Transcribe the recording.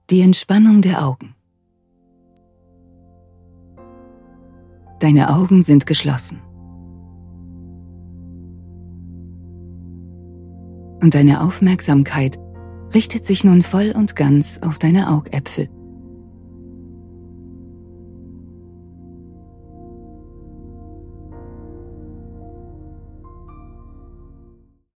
Die Entspannung der Augen. Deine Augen sind geschlossen. Und deine Aufmerksamkeit richtet sich nun voll und ganz auf deine Augäpfel.